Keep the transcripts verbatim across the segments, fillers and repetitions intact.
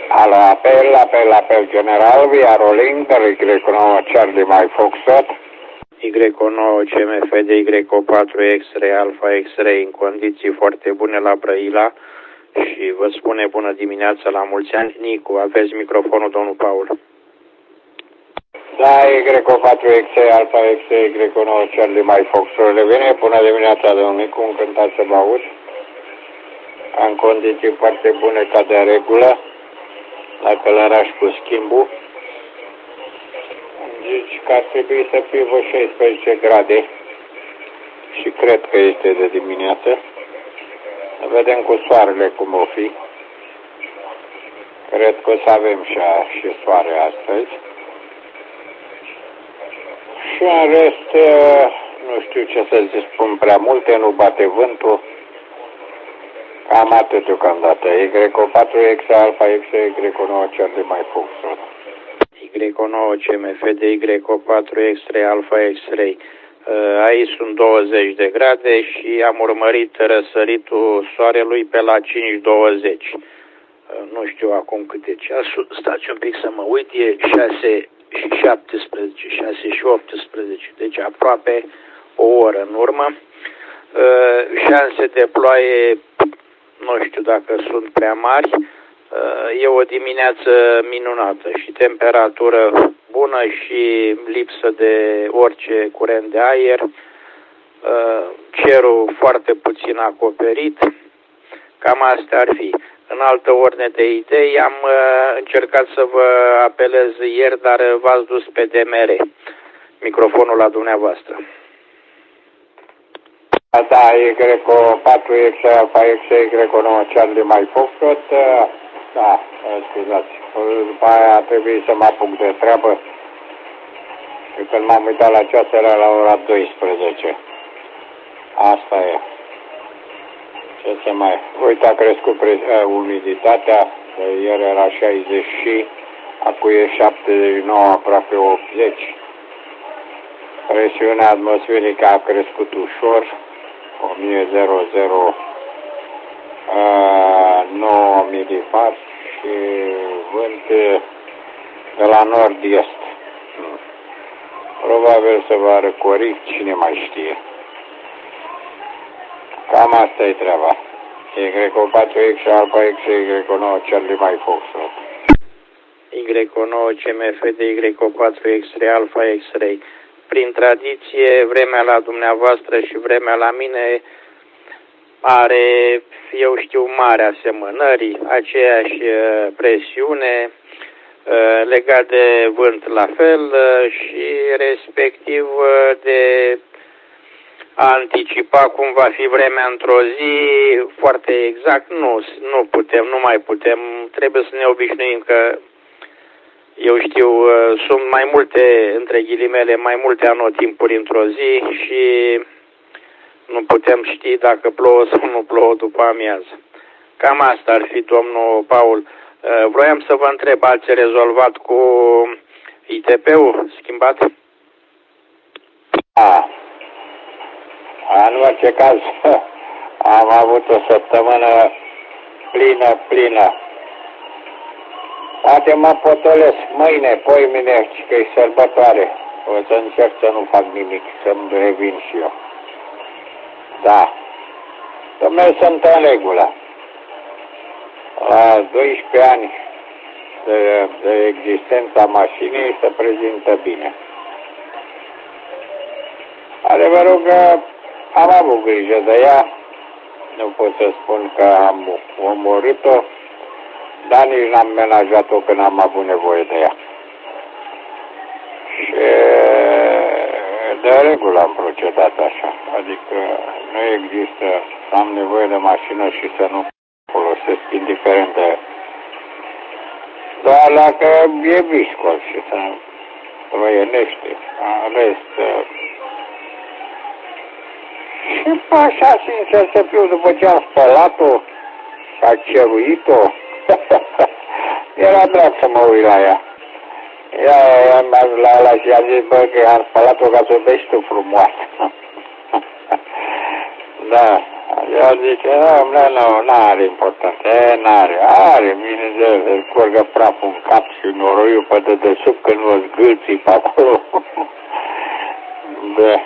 Alo, apel, apel, apel general, via rolling, de Y nouă Charlie Mike Foxtrot. Y nouă C M F de Y patru X-Ray Alpha X-Ray în condiții foarte bune la Brăila și vă spune bună dimineața, la mulți ani. Nicu, aveți microfonul, domnul Paul. Da, Y patru X-Ray Alpha X-Ray Y nouă Charlie Mike Foxtrot revine. Bună dimineața, domnul Nicu, încântat să vă aud. În condiții foarte bune ca de regulă, la Călăraș cu schimbul. Zici că ar trebui să fie vreo șaisprezece grade și cred că este de dimineață. Vedem cu soarele cum o fi. Cred că o să avem și, a, și soare astăzi. Și în rest, nu știu ce să zic, spun prea multe, nu bate vântul. Cam atât deocamdată. Y patru X Alpha X Y nouă Charlie Mike Foxtrot. Y nouă C M F de Y patru X-Ray Alpha X-Ray. Aici sunt douăzeci de grade și am urmărit răsăritul soarelui pe la cinci douăzeci. Nu știu acum cât e ceasul, stați un pic să mă uit, e șase și șaptesprezece, șase și optsprezece, deci aproape o oră în urmă. Șanse de ploaie, nu știu dacă sunt prea mari. E o dimineață minunată și temperatură bună și lipsă de orice curent de aer, cerul foarte puțin acoperit, cam astea ar fi. În altă ordine de idei, am încercat să vă apelez ieri, dar v-ați dus pe D M R. Microfonul la dumneavoastră. Da, Y patru X Alpha X Y nouă Charlie Mike Foxtrot. Da, scuzați, după aia a trebuit să mă apuc de treabă și când m-am uitat la ceas era la ora douăsprezece. Asta e. Ce să mai... Uite, a crescut umiditatea, ieri era șaizeci și acum e șaptezeci și nouă, aproape optzeci. Presiunea atmosferică a crescut ușor, o mie nouă milibar și vânt de la nord-est. Probabil să va răcori, cine mai știe. Cam asta e treaba. Y patru X Alpha X Y nouă Charlie Mike Foxtrot. Y nouă C M F de Y patru X-Ray Alpha X-Ray. Prin tradiție, vremea la dumneavoastră și vremea la mine are, eu știu, mari asemănări, aceeași presiune, legat de vânt la fel și respectiv de a anticipa cum va fi vremea într-o zi foarte exact, nu, nu putem, nu mai putem, trebuie să ne obișnuim că, eu știu, sunt mai multe, între ghilimele, mai multe anotimpuri într-o zi și nu putem ști dacă plouă sau nu plouă după amiază. Cam asta ar fi, domnul Paul. Vroiam să vă întreb, ați rezolvat cu I T P-ul schimbat? Da. În orice caz, am avut o săptămână plină, plină. Poate mă potolesc mâine, poimine, că e sărbătoare. O să încerc să nu fac nimic, să-mi revin și eu. Da. Dom'le, sunt în regulă. La doisprezece ani de, de existența mașinii se prezintă bine. Adevărul că am avut grijă de ea, nu pot să spun că am omorât-o, dar nici n-am menajat-o când am avut nevoie de ea. Și de regulă am procedat așa, adică nu există să am nevoie de mașină și să nu folosesc, indiferent de... Doar dacă e viscol și să roienește, ales... Și așa, sincer să fiu, după ce am spălat-o și a ceruit-o, era drag să mă uit la ea. Ea am mers la ăla și a zis, bă, că am spălat-o ca să o vezi tu frumoasă. Da, Ea zice, nu, nu, n-are importanță, n-are, are, bine de curgă praful în cap și noroiul pe dedesubt că nu-ți gâlții pe acolo. Da.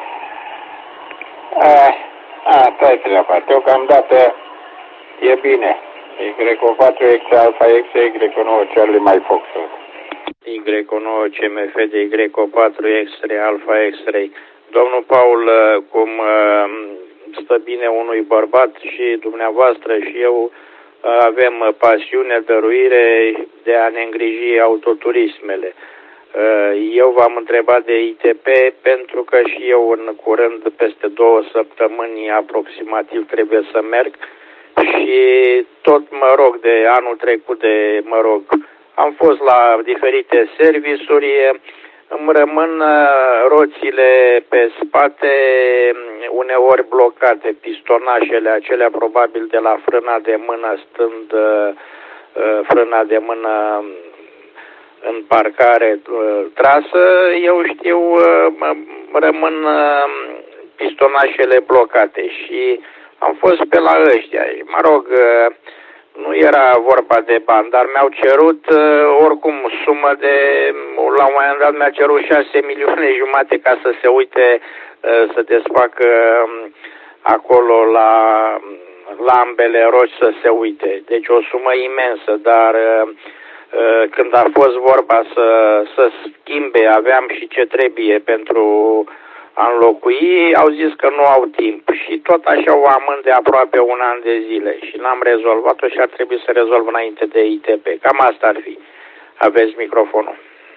Asta-i treaba, deocamdată e bine. Y patru X Alpha X-ray, Y nouă Charlie mai Foxtrot. Y nouă C M F de Y patru X-ray, Alpha X-ray. Domnul Paul, cum stă bine unui bărbat și dumneavoastră și eu avem pasiune, dăruire de a ne îngriji autoturismele. Eu v-am întrebat de I T P pentru că și eu în curând, peste două săptămâni aproximativ, trebuie să merg și tot mă rog de anul trecut, de mă rog, am fost la diferite servisuri, îmi rămân roțile pe spate uneori blocate, pistonașele acelea probabil de la frâna de mână, stând frâna de mână în parcare trasă, eu știu, rămân pistonașele blocate și am fost pe la ăștia. Mă rog, nu era vorba de bani, dar mi-au cerut oricum sumă de, la un moment dat mi-a cerut șase milioane jumate ca să se uite, să desfacă acolo la, la ambele roți să se uite. Deci o sumă imensă, dar când a fost vorba să, să schimbe, aveam și ce trebuie pentru a înlocui, au zis că nu au timp și tot așa o amând de aproape un an de zile și n-am rezolvat-o și ar trebui să rezolv înainte de I T P. Cam asta ar fi. Aveți microfonul.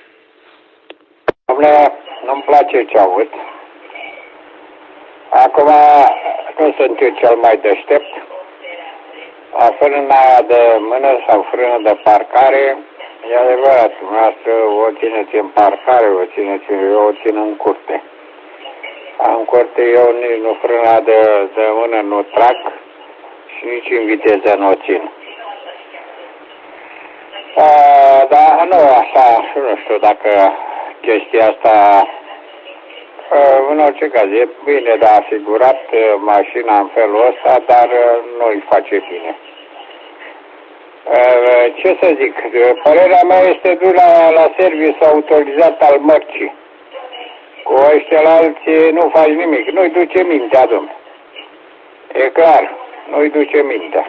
Dom'le, nu-mi place ce aud. Acum nu sunt eu cel mai deștept. La frâna de mână sau frână de parcare, e adevărat, dumneavoastră o țineți în parcare, o țineți, eu o țin în curte. În curte eu nici nu frâna de, de mână nu trag și nici în viteză nu o țin. A, dar nu așa, nu știu dacă chestia asta, în orice caz, e bine de asigurat mașina în felul ăsta, dar nu îi face bine. Ce să zic, părerea mea este du la, la serviciu autorizat al mărcii. Cu ăștia la alții nu faci nimic, nu-i duce mintea, domnule. E clar, nu-i duce mintea.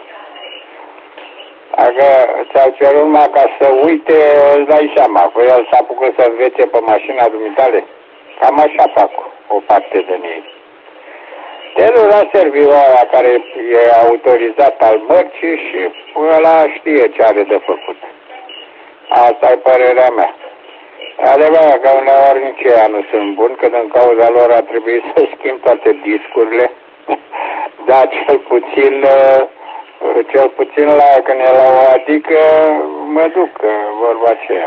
Dacă ți-au cerut numai ca să uite, îți dai seama, păi el s-a apucat să învețe pe mașina dumitale. Cam așa fac o parte din ei. Te duci la serviciul ăla care e autorizat al mărcii și ăla știe ce are de făcut. Asta e părerea mea. Adevărat că uneori nici ea nu sunt buni, că din cauza lor a trebuit să schimb toate discurile. Dar cel puțin, cel puțin la când e la o adică, mă duc, vorba aceea.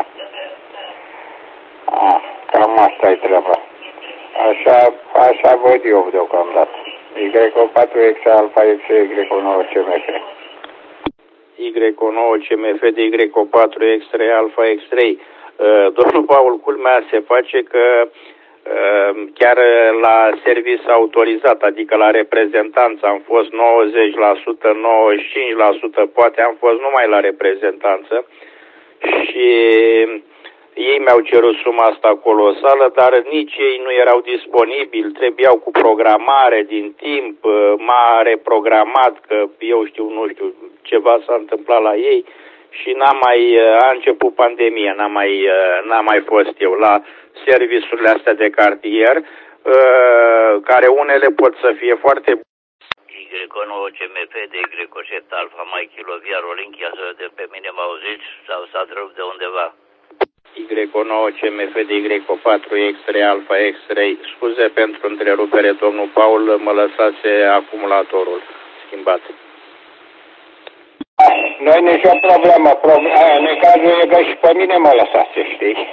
Ah, cam asta e treaba. Așa, așa văd eu deocamdată. Y patru X Alpha X Y nouă C M F. Y nouă C M F de Y patru X-ray Alpha X-ray. Domnul Paul, culmea se face că chiar la serviciu autorizat, adică la reprezentanță, am fost nouăzeci la sută, nouăzeci și cinci la sută, poate am fost numai la reprezentanță și ei mi-au cerut suma asta colosală, dar nici ei nu erau disponibili, trebuiau cu programare din timp, m-a reprogramat că eu știu, nu știu, ceva s-a întâmplat la ei și n-am mai, a început pandemia, n-am mai, n-am mai fost eu la serviciurile astea de cartier, care unele pot să fie foarte bune. Y nouă C M F de Y șapte Alpha Mike Kilo Via Rolinchia, de pe mine m auziți sau s-a trăut de undeva? Y nouă C M F de Y patru X-ray Alpha X-ray. Scuze pentru întrerupere, domnul Paul, mă lăsase acumulatorul schimbat. Nu-i nicio problemă, problema, în cazul e că și pe mine mă lăsase, știi?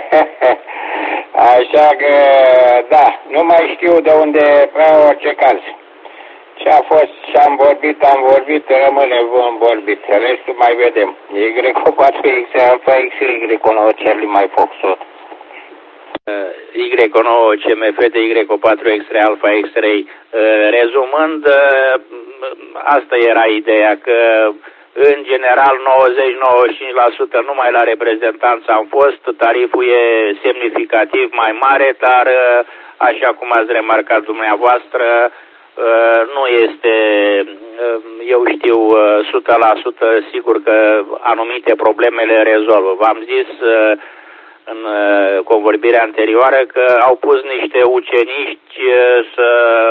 Așa că, da, nu mai știu de unde, pe orice caz. Ce a fost, ce am vorbit, am vorbit, rămâne vom vorbit, restul mai vedem. Y patru X Alpha X Y nouă Charlie mai Foxtrot. Y nouă C M F de Y patru X-ray Alpha X-ray. Rezumând, asta era ideea, că în general nouăzeci la nouăzeci și cinci la sută numai la reprezentanță am fost, tariful e semnificativ mai mare, dar așa cum ați remarcat dumneavoastră, nu este, eu știu, o sută la sută sigur că anumite probleme le rezolvă. V-am zis în convorbirea anterioară că au pus niște ucenici să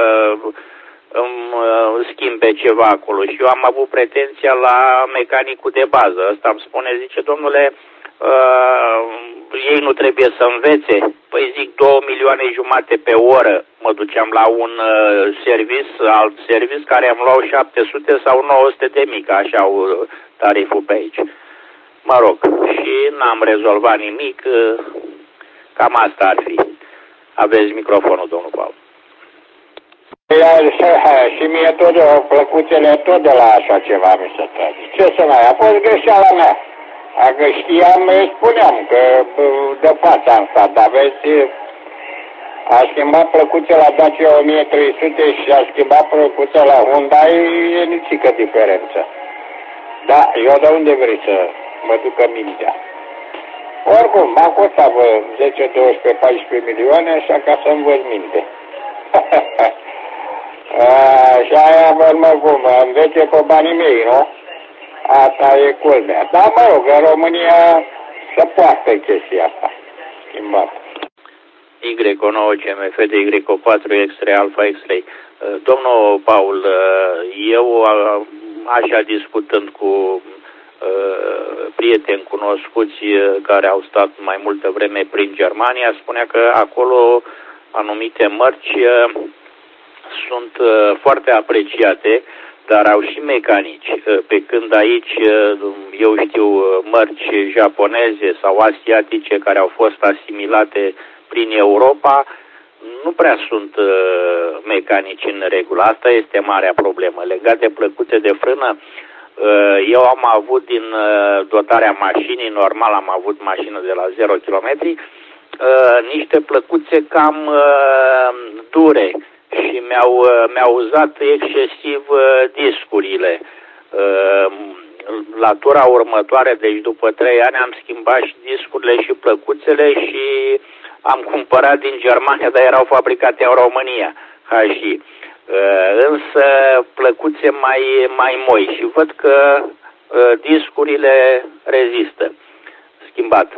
îmi schimbe ceva acolo și eu am avut pretenția la mecanicul de bază. Ăsta îmi spune, zice, domnule, uh, ei nu trebuie să învețe? Păi zic, două milioane jumate pe oră. Mă duceam la un uh, servis, alt servis, care îmi luau șapte sute sau nouă sute de mii, așa au tariful pe aici. Mă rog, și n-am rezolvat nimic, uh, cam asta ar fi. Aveți microfonul, domnul Paul. Și mie tot de plăcuțele tot de la așa ceva mi se trage. Ce să mai, a fost greșeala mea. Dacă știam, spuneam că de fața am stat, dar vezi, a schimbat plăcuțe la Dacia o mie trei sute și a schimbat plăcuțe la Hyundai, e nicică diferență. Da, eu de unde vrei să mă ducă mintea? Oricum, m-a costat zece, doisprezece, paisprezece milioane, așa ca să-mi văd minte. Și aia vă cum, învețe pe banii mei, nu? Asta e culmea. Dar mă rog, în România se poate chestia asta, schimbat. Y nouă C M F de Y patru X-ray Alpha X-ray. Domnul Paul, eu așa discutând cu prieteni cunoscuți care au stat mai multă vreme prin Germania, spunea că acolo anumite mărci sunt foarte apreciate, dar au și mecanici, pe când aici, eu știu, mărci japoneze sau asiatice care au fost asimilate prin Europa, nu prea sunt mecanici în regulă. Asta este marea problemă. Legat de plăcuțe de frână, eu am avut din dotarea mașinii, normal am avut mașină de la zero kilometri, niște plăcuțe cam dure și mi-au, mi-au uzat excesiv discurile. La tura următoare, deci după trei ani, am schimbat și discurile și plăcuțele și am cumpărat din Germania, dar erau fabricate în România. Și, însă plăcuțe mai, mai moi și văd că discurile rezistă. Schimbat.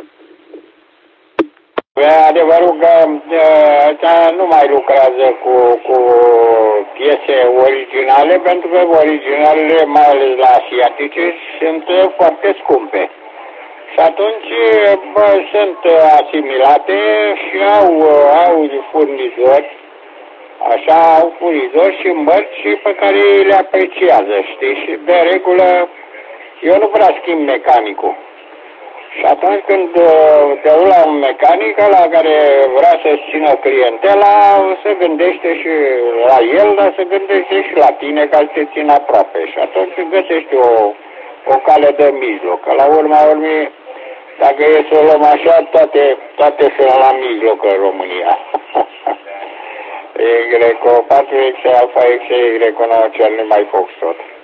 Adevărul că ăsta nu mai lucrează cu, cu piese originale, pentru că originalele, mai ales la asiatice, sunt foarte scumpe. Și atunci bă, sunt asimilate și au, au furnizori, așa, au furnizori și mărci pe care le apreciază, știi? Și de regulă, eu nu prea schimb mecanicul. Și atunci când te uiți la un mecanic la care vrea să-ți țină clientela, se gândește și la el, dar se gândește și la tine ca să te țină aproape. Și atunci găsești o, o cale de mijloc. Că la urma urmei, dacă e să o luăm așa, toate, toate sunt la mijloc în România. Y patru X Alpha X Y nouă Charlie Mike Foxtrot.